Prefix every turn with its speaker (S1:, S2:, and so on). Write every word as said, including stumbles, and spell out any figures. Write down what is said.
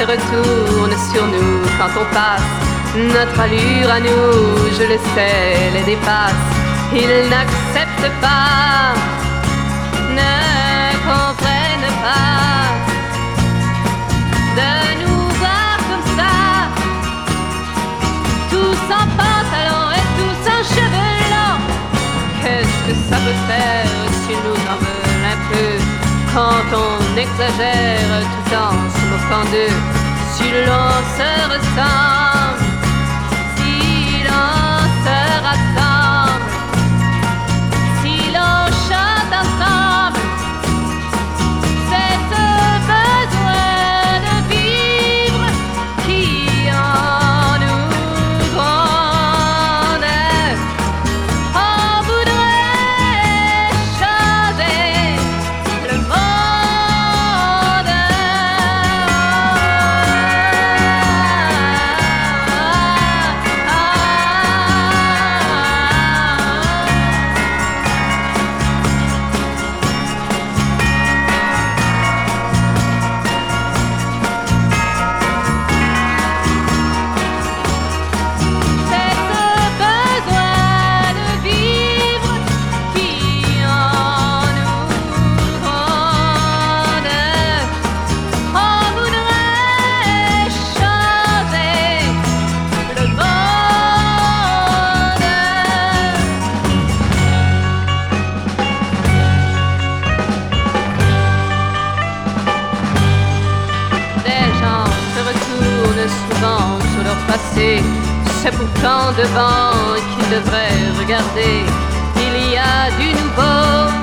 S1: se retourne sur nous quand on passe. Notre allure à nous, je le sais, les dépasse. Ils n'acceptent pas, ne comprennent pas de nous voir comme ça, tous en pantalon et tous en cheveux longs. Qu'est-ce que ça peut faire s'ils nous en veulent un peu, quand on exagère tout en se moquant d'eux? Si l'on se ressemble, si l'on se rassemble, si l'on chante ensemble, c'est ce besoin de vivre qui en nous gronde. On voudrait changer le monde. Souvent sur leur passé, c'est pourtant devant qu'ils devraient regarder. Il y a du nouveau.